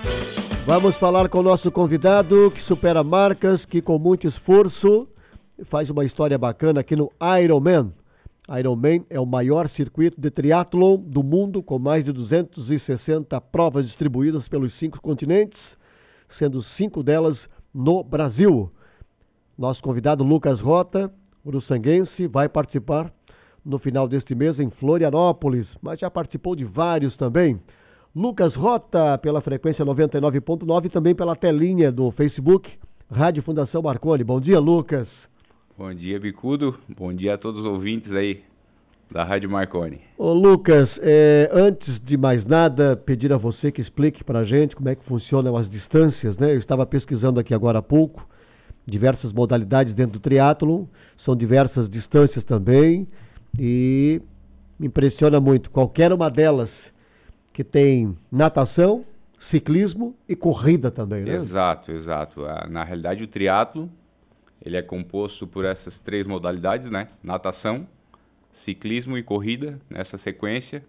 Vamos falar com o nosso convidado que supera marcas, que com muito esforço faz uma história bacana aqui no Ironman. Ironman é o maior circuito de triatlon do mundo, com mais de 260 provas distribuídas pelos 5 continentes, sendo 5 delas no Brasil. Nosso convidado Lucas Rota, uruçanguense, vai participar no final deste mês em Florianópolis, mas já participou de vários também. Lucas Rota, pela frequência 99.9 e também pela telinha do Facebook, Rádio Fundação Marconi. Bom dia, Lucas. Bom dia, Bicudo. Bom dia a todos os ouvintes aí da Rádio Marconi. Ô, Lucas, antes de mais nada, pedir a você que explique para a gente como é que funcionam as distâncias, né? Eu estava pesquisando aqui agora há pouco, diversas modalidades dentro do triatlon, são diversas distâncias também, e me impressiona muito, qualquer uma delas que tem natação, ciclismo e corrida também, né? Exato. Na realidade, o triatlo, ele é composto por essas 3 modalidades, né? Natação, ciclismo e corrida, nessa sequência.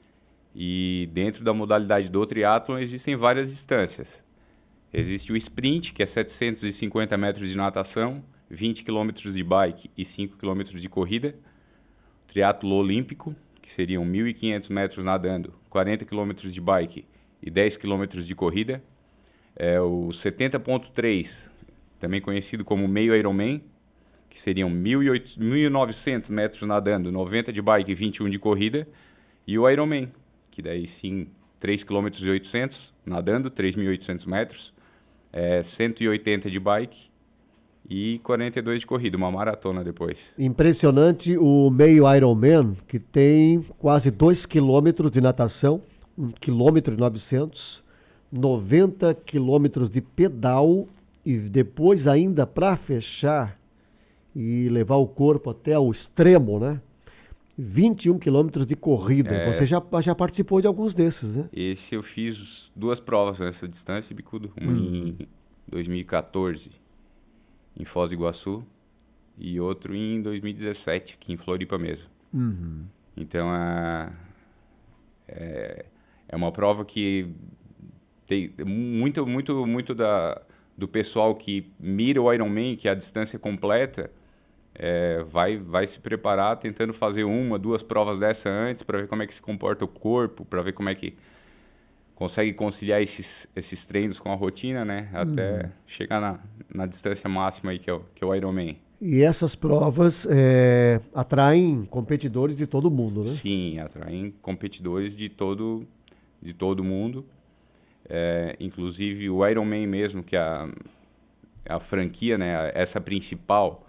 E dentro da modalidade do triatlon existem várias distâncias. Existe o sprint, que é 750 metros de natação, 20 km de bike e 5 km de corrida. Triatlo olímpico, que seriam 1.500 metros nadando, 40 km de bike e 10 km de corrida. É o 70.3, também conhecido como meio Ironman, que seriam 1.900 metros nadando, 90 de bike e 21 de corrida. E o Ironman, que daí sim 3 km e 800 nadando, 3.800 metros, 180 de bike e 42 de corrida, uma maratona depois. Impressionante o meio Ironman, que tem quase 2 km de natação, 1,9 km, 90 km de pedal e depois ainda para fechar e levar o corpo até o extremo, né? 21 km de corrida. Você já participou de alguns desses, né? Esse eu fiz 2 provas nessa distância, Bicudo. Uma em 2014, em Foz do Iguaçu, e outro em 2017, aqui em Floripa mesmo. Uhum. Então, é uma prova que tem muito do pessoal que mira o Ironman, que é a distância completa, vai se preparar tentando fazer 1, 2 provas dessa antes, para ver como é que se comporta o corpo, para ver como é que consegue conciliar esses treinos com a rotina, né? Até chegar na distância máxima aí, que é o Ironman. E essas provas atraem competidores de todo mundo, né? Sim, atraem competidores de todo mundo. Inclusive o Ironman mesmo, que é a franquia, né? Essa principal,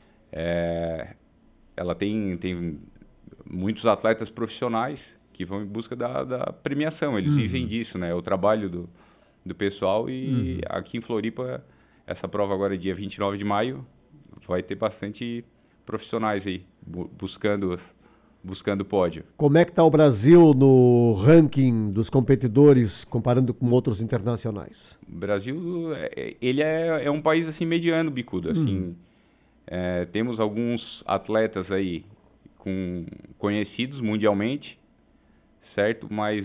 ela tem muitos atletas profissionais que vão em busca da premiação. Eles vivem disso, né? É o trabalho do pessoal. E aqui em Floripa, essa prova agora, dia 29 de maio, vai ter bastante profissionais aí buscando pódio. Como é que está o Brasil no ranking dos competidores, comparando com outros internacionais? O Brasil, ele é um país assim mediano, Bicudo. Assim, temos alguns atletas aí conhecidos mundialmente, certo? Mas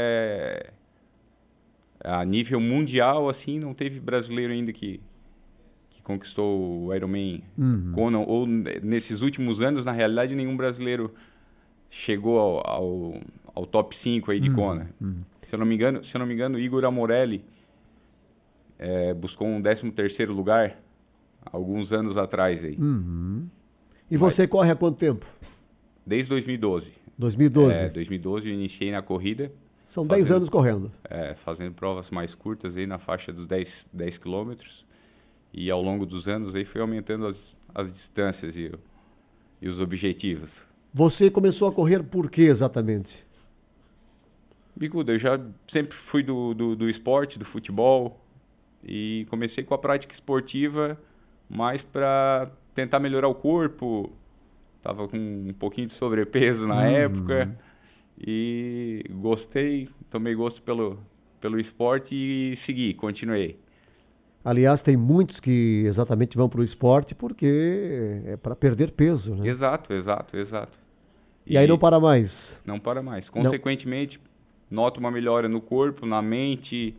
a nível mundial, assim, não teve brasileiro ainda que conquistou o Ironman Kona, ou nesses últimos anos, na realidade, nenhum brasileiro chegou ao top 5 aí de Kona. Se eu não me engano, Igor Amorelli buscou um 13º lugar alguns anos atrás aí. E você corre há quanto tempo? Desde 2012. 2012? 2012 eu iniciei na corrida. São 10 anos correndo. Fazendo provas mais curtas aí na faixa dos 10 quilômetros. E ao longo dos anos aí fui aumentando as distâncias e os objetivos. Você começou a correr por quê exatamente? Bicuda, eu já sempre fui do esporte, do futebol. E comecei com a prática esportiva mais para tentar melhorar o corpo. Tava com um pouquinho de sobrepeso na época e tomei gosto pelo esporte e continuei. Aliás, tem muitos que exatamente vão para o esporte porque é para perder peso, né? Exato. E aí não para mais? Não para mais. Consequentemente, noto uma melhora no corpo, na mente,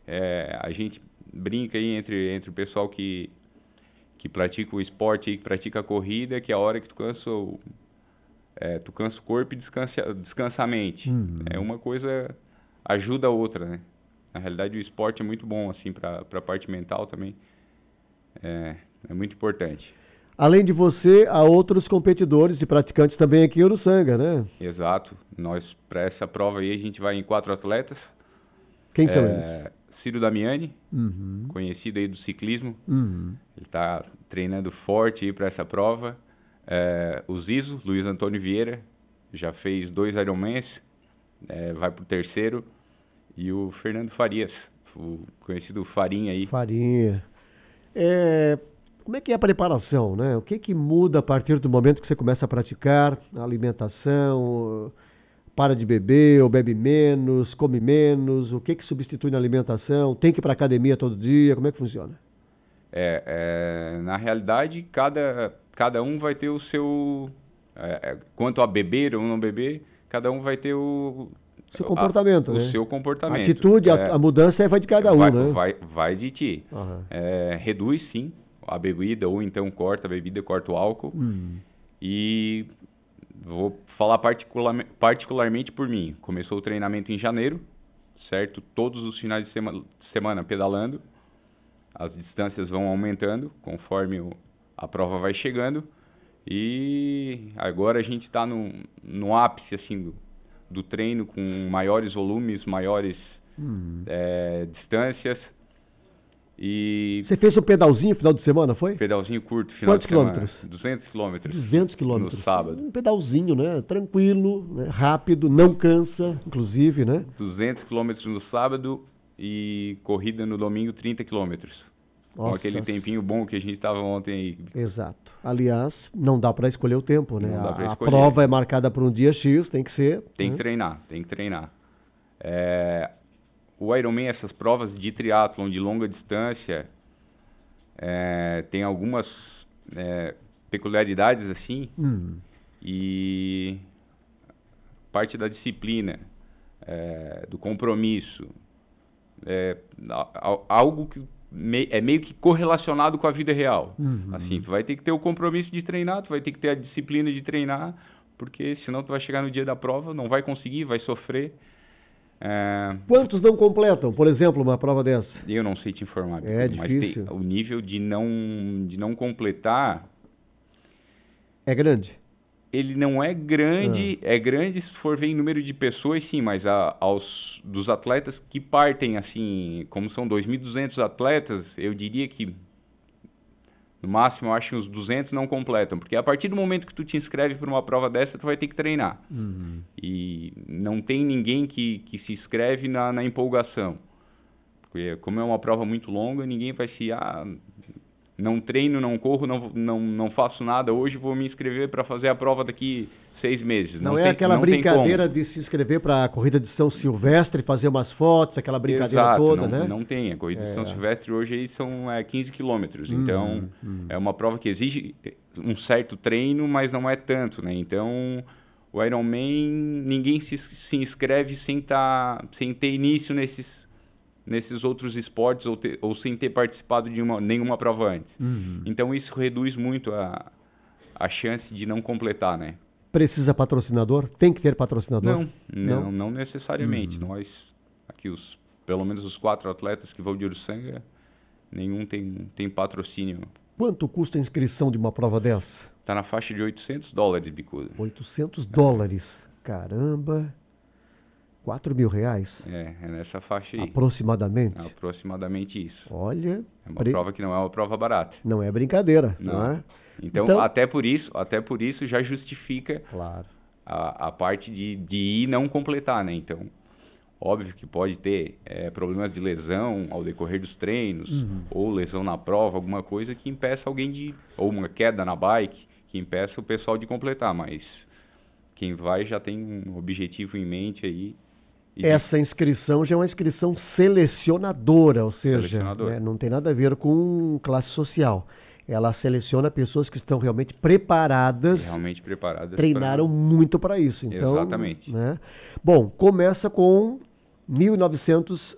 A gente brinca aí entre o pessoal que pratica o esporte e que pratica a corrida, que é a hora que tu cansa o corpo e descansa a mente. Uma coisa ajuda a outra, né? Na realidade, o esporte é muito bom, assim, para a parte mental também. É muito importante. Além de você, há outros competidores e praticantes também aqui em Uruçanga, né? Exato. Nós, para essa prova aí, a gente vai em 4 atletas. Quem são eles? Ciro Damiani, conhecido aí do ciclismo. Ele está treinando forte aí para essa prova. O Zizo, Luiz Antônio Vieira, já fez 2 Ironmans, vai pro 3º. E o Fernando Farias, o conhecido Farinha aí. Farinha. Como é que é a preparação, né? O que muda a partir do momento que você começa a praticar a alimentação? Para de beber ou bebe menos, come menos? O que substitui na alimentação? Tem que ir para academia todo dia? Como é que funciona? Na realidade, cada um vai ter o seu... quanto a beber ou não beber, cada um vai ter o seu comportamento, né? O seu comportamento. A atitude, a mudança vai de cada um, né? Vai de ti. Reduz, sim, a bebida, ou então corta a bebida, corta o álcool. E vou falar particularmente por mim. Começou o treinamento em janeiro, certo? Todos os finais de semana pedalando. As distâncias vão aumentando conforme a prova vai chegando. E agora a gente está no ápice, assim, do treino, com maiores volumes, maiores distâncias. E você fez o pedalzinho final de semana, foi? Pedalzinho curto, final de semana. Quantos quilômetros? 200 quilômetros. 200 quilômetros. No sábado. Um pedalzinho, né? Tranquilo, né? Rápido, não cansa, inclusive, né? 200 quilômetros no sábado e corrida no domingo, 30 quilômetros. Com aquele tempinho bom que a gente estava ontem aí. Exato. Aliás, não dá para escolher o tempo, né? Não dá pra a escolher. prova é marcada por um dia X, tem que ser. Tem que treinar. O Ironman, essas provas de triatlon de longa distância, tem algumas peculiaridades assim, e parte da disciplina, do compromisso, algo que é meio que correlacionado com a vida real. Assim, tu vai ter que ter o compromisso de treinar, tu vai ter que ter a disciplina de treinar, porque senão tu vai chegar no dia da prova, não vai conseguir, vai sofrer. Quantos não completam, por exemplo, uma prova dessa? Eu não sei te informar, mas difícil. O nível de não completar é grande. Ele não é grande, é grande se for ver em número de pessoas, sim, mas dos atletas que partem, assim, como são 2.200 atletas, eu diria que no máximo, eu acho que uns 200 não completam, porque a partir do momento que tu te inscreve para uma prova dessa, tu vai ter que treinar. E não tem ninguém que se inscreve na empolgação. Porque como é uma prova muito longa, ninguém vai se... não treino, não corro, não faço nada hoje, vou me inscrever para fazer a prova daqui 6 meses. Não é aquela brincadeira de se inscrever para a corrida de São Silvestre, fazer umas fotos, aquela brincadeira toda, né? Não tem. A corrida de São Silvestre hoje aí são 15 quilômetros. Então, é uma prova que exige um certo treino, mas não é tanto, né? Então, o Ironman, ninguém se inscreve sem ter início nesses outros esportes ou sem ter participado de nenhuma prova antes. Então, isso reduz muito a chance de não completar, né? Precisa patrocinador? Tem que ter patrocinador? Não necessariamente. Nós, aqui, pelo menos os 4 atletas que vão de Uruçanga, nenhum tem patrocínio. Quanto custa a inscrição de uma prova dessa? Está na faixa de $800, Bicuda. $800? Caramba! R$4.000? É nessa faixa aí. Aproximadamente? Aproximadamente isso. Olha... É uma prova que não é uma prova barata. Não é brincadeira, não é? Então, até por isso já justifica claro. a parte de ir e não completar, né? Então, óbvio que pode ter problemas de lesão ao decorrer dos treinos, ou lesão na prova, alguma coisa que impeça alguém ou uma queda na bike, que impeça o pessoal de completar, mas quem vai já tem um objetivo em mente aí. Essa inscrição já é uma inscrição selecionadora, ou seja, não tem nada a ver com classe social. Ela seleciona pessoas que estão realmente preparadas. Treinaram muito para isso. Então, exatamente. Né? Bom, começa com 1.900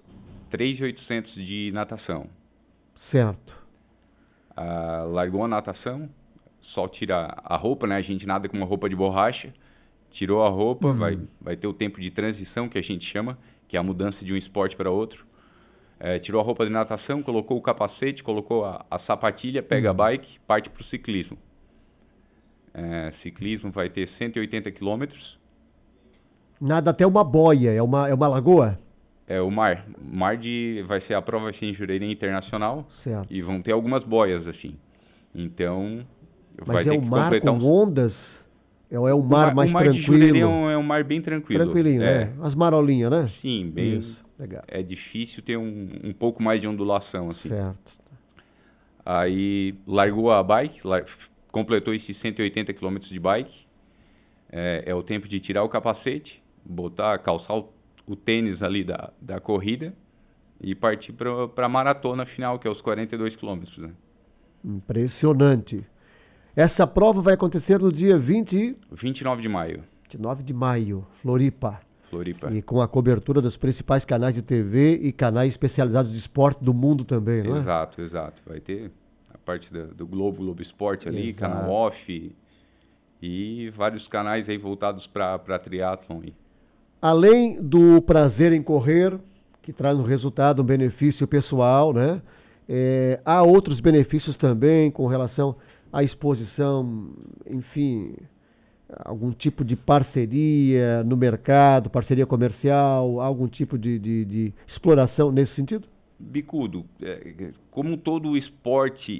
3.800 de natação. Certo. Largou a natação, só tira a roupa, né? A gente nada com uma roupa de borracha. Tirou a roupa, vai ter o tempo de transição, que a gente chama, que é a mudança de um esporte para outro. Tirou a roupa de natação, colocou o capacete, colocou a sapatilha, pega a bike, parte para o ciclismo. Ciclismo vai ter 180 quilômetros. Nada até uma boia, é uma lagoa? O mar. Vai ser a prova, vai ser em Jurerê Internacional. Certo. E vão ter algumas boias, assim. Então, vai Mas ter o que mar completar com ondas? Ou é um mar mais tranquilo? O mar de Jurerê é um mar bem tranquilo. Tranquilinho, né? As marolinhas, né? Sim, bem. Isso, legal. É difícil ter um pouco mais de ondulação, assim. Certo. Aí, largou a bike, completou esses 180 km de bike. É o tempo de tirar o capacete, calçar o tênis ali da corrida e partir para a maratona final, que é os 42 quilômetros, né? Impressionante. Essa prova vai acontecer no dia 29 de maio. 29 de maio, Floripa. Floripa. E com a cobertura dos principais canais de TV e canais especializados de esporte do mundo também, não é? Exato. Vai ter a parte do Globo Esporte ali, Exato. canal off e vários canais aí voltados para triatlon. Além do prazer em correr, que traz um resultado, um benefício pessoal, né? Há outros benefícios também com relação à exposição, enfim, algum tipo de parceria no mercado, parceria comercial, algum tipo de exploração nesse sentido? Bicudo, como todo esporte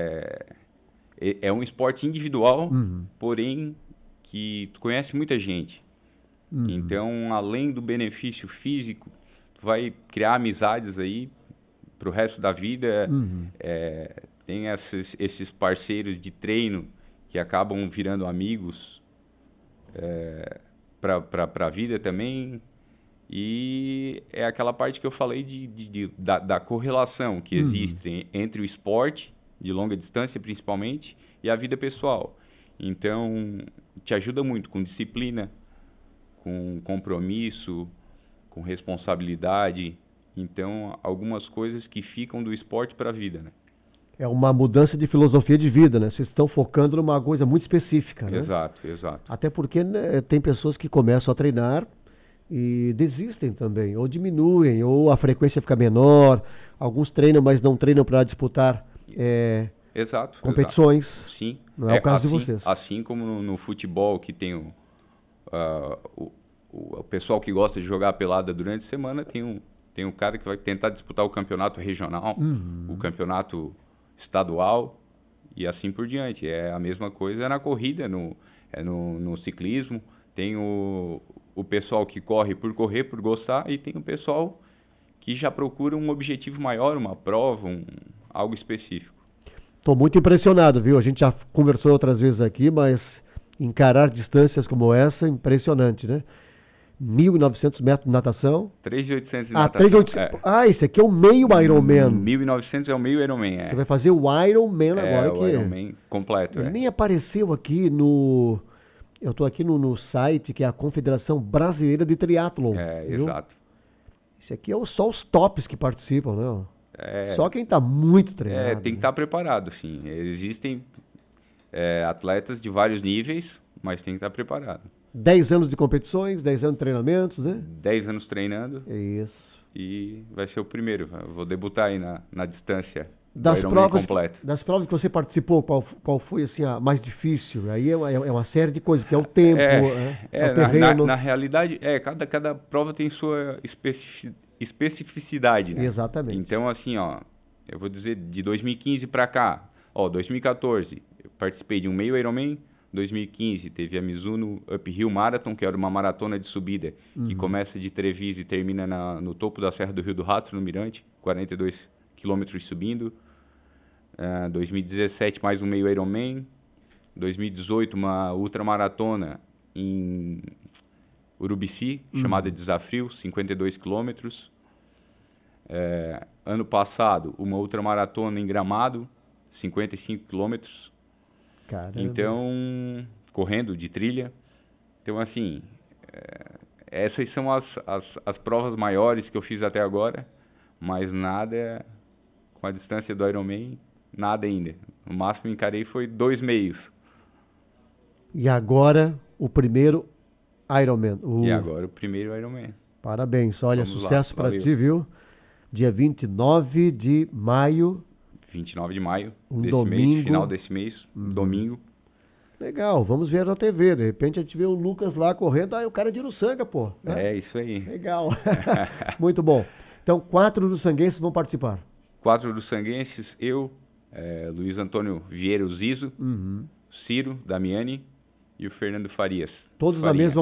é um esporte individual, porém que tu conhece muita gente. Então, além do benefício físico, tu vai criar amizades aí pro resto da vida. Tem esses parceiros de treino que acabam virando amigos para a vida também. E é aquela parte que eu falei da correlação que existe entre o esporte, de longa distância principalmente, e a vida pessoal. Então, te ajuda muito com disciplina, com compromisso, com responsabilidade. Então, algumas coisas que ficam do esporte para a vida, né? É uma mudança de filosofia de vida, né? Vocês estão focando numa coisa muito específica, né? Exato. Até porque, né, tem pessoas que começam a treinar e desistem também, ou diminuem, ou a frequência fica menor. Alguns treinam, mas não treinam para disputar competições. Sim. Não é o caso de vocês. Assim como no futebol, que tem o pessoal que gosta de jogar pelada durante a semana, tem um cara que vai tentar disputar o campeonato regional, o campeonato estadual e assim por diante. É a mesma coisa na corrida, no ciclismo. Tem o pessoal que corre, por gostar, e tem o pessoal que já procura um objetivo maior, uma prova, algo específico. Estou muito impressionado, viu? A gente já conversou outras vezes aqui, mas encarar distâncias como essa é impressionante, né? 1.900 metros de natação. 3.800 de natação. 3.800. Esse aqui é o meio Ironman. 1.900 é o meio Ironman, Você vai fazer o Ironman agora. O Ironman completo. Ele nem apareceu aqui no... Eu estou aqui no site, que é a Confederação Brasileira de Triatlon. Exato. Esse aqui é só os tops que participam, né? Só quem está muito treinado. Tem que estar preparado, sim. Existem atletas de vários níveis, mas tem que estar preparado. 10 anos de competições, 10 anos de treinamentos, né? 10 anos treinando. Isso. E vai ser o primeiro. Vou debutar aí na distância das provas que você participou, qual foi assim, a mais difícil? Aí é uma série de coisas, que é o tempo, o terreno. Na realidade, cada prova tem sua especificidade, né? Exatamente. Então, assim, eu vou dizer, de 2015 para cá, 2014, eu participei de um meio Ironman. 2015 teve a Mizuno Uphill Marathon, que era uma maratona de subida, que começa de Treviso e termina no topo da Serra do Rio do Rato, no Mirante, 42 quilômetros subindo. 2017 mais um meio Ironman. 2018 uma ultramaratona em Urubici, chamada Desafio, 52 quilômetros. Ano passado uma ultramaratona em Gramado, 55 quilômetros. Caramba. Então, correndo de trilha. Então, assim, essas são as provas maiores que eu fiz até agora. mas nada com a distância do Ironman, nada ainda. O máximo que encarei foi 2 meios. E agora, o primeiro Ironman. E agora o primeiro Ironman. Parabéns, olha, Vamos sucesso para ti, viu? Dia 29 de maio. 29 de maio Um desse domingo. mês, final desse mês, domingo. Legal, vamos ver na TV. De repente a gente vê o Lucas lá correndo, o cara é de Uruçanga, pô. Né? É, isso aí. Legal. Muito bom. Então, 4 uruçanguenses vão participar. 4 uruçanguenses, eu, Luiz Antônio Vieira Zizo, Ciro Damiani e o Fernando Farias. Todos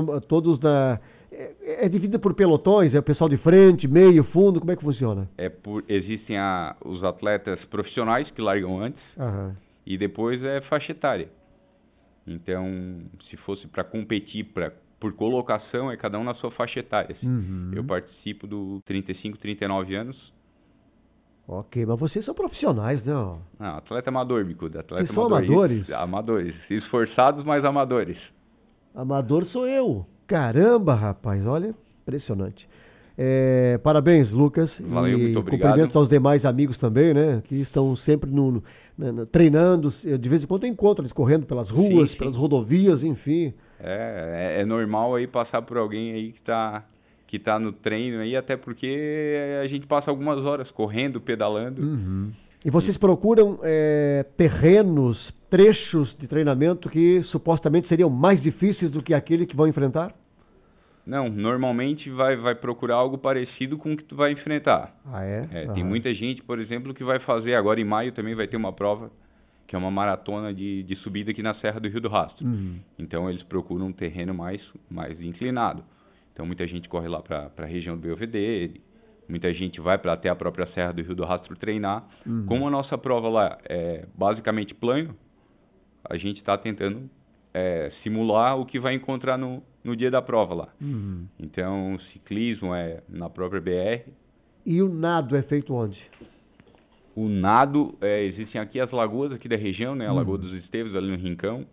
É dividida por pelotões? É o pessoal de frente, meio, fundo? Como é que funciona? Existem os atletas profissionais que largam antes e depois é faixa etária. Então, se fosse para competir por colocação, é cada um na sua faixa etária. Assim. Eu participo do 35, 39 anos. Ok, mas vocês são profissionais, né? Não, atleta amador, Bicudo. Vocês são amadores? Amadores. Esforçados, mas amadores. Amador sou eu. Caramba, rapaz, olha, impressionante. Parabéns, Lucas. Valeu, muito obrigado. Cumprimentos aos demais amigos também, né? Que estão sempre treinando. De vez em quando eu encontro eles correndo pelas ruas, sim. Pelas rodovias, enfim. É normal aí passar por alguém aí que tá no treino aí, até porque a gente passa algumas horas correndo, pedalando. E vocês procuram terrenos, trechos de treinamento que supostamente seriam mais difíceis do que aquele que vão enfrentar? Não, normalmente vai procurar algo parecido com o que tu vai enfrentar. Tem muita gente, por exemplo, que vai fazer, agora em maio também vai ter uma prova, que é uma maratona de subida aqui na Serra do Rio do Rastro. Então eles procuram um terreno mais inclinado. Então muita gente corre lá para a região do Belvedere, muita gente vai para até a própria Serra do Rio do Rastro treinar. Como a nossa prova lá é basicamente plano, a gente está tentando simular o que vai encontrar no dia da prova lá. Então, ciclismo é na própria BR. E o nado é feito onde? O nado, existem aqui as lagoas aqui da região, né? A Lagoa dos Esteves, ali no Rincão.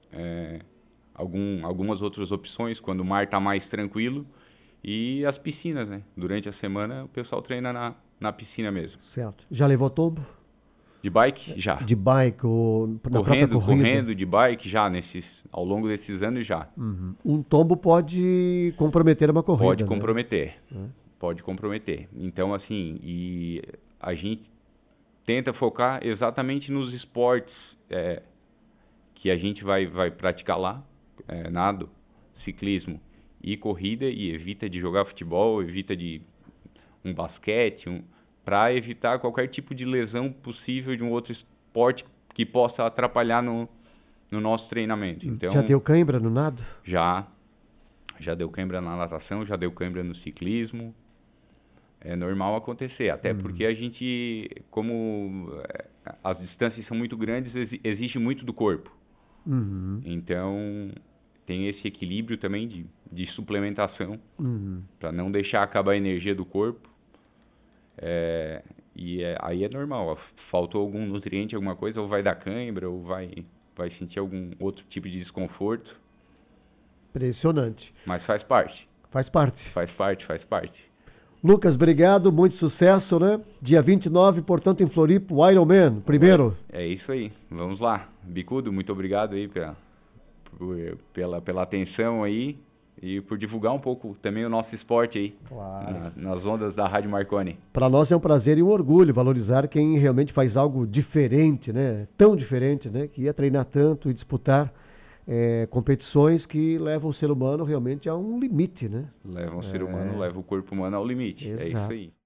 Algumas outras opções, quando o mar está mais tranquilo. E as piscinas, né? Durante a semana, o pessoal treina na piscina mesmo. Certo. Já levou tombo? De bike? Já. De bike ou na própria corrida? Correndo, de bike, já, ao longo desses anos, já. Um tombo pode comprometer uma corrida, Pode comprometer, pode comprometer. Então, assim, e a gente tenta focar exatamente nos esportes que a gente vai praticar lá, nado, ciclismo e corrida, e evita de jogar futebol, evita de um basquete, para evitar qualquer tipo de lesão possível de um outro esporte que possa atrapalhar no nosso treinamento. Então, já deu cãibra no nado? Já deu cãibra na natação, já deu cãibra no ciclismo. É normal acontecer, até porque a gente, como as distâncias são muito grandes, exige muito do corpo. Então, tem esse equilíbrio também de suplementação, para não deixar acabar a energia do corpo. Aí é normal, faltou algum nutriente, alguma coisa, ou vai dar cãibra, ou vai sentir algum outro tipo de desconforto. Impressionante. Mas faz parte. Faz parte. Faz parte. Lucas, obrigado, muito sucesso, né? Dia 29, portanto, em Floripa, o Ironman, primeiro. É isso aí, vamos lá. Bicudo, muito obrigado aí pela atenção aí e por divulgar um pouco também o nosso esporte aí, claro. Nas ondas da Rádio Marconi. Para nós é um prazer e um orgulho valorizar quem realmente faz algo diferente, né? Tão diferente, né? Que ia treinar tanto e disputar competições que levam o ser humano realmente a um limite, né? Levam o ser humano, leva o corpo humano ao limite. Exato. É isso aí.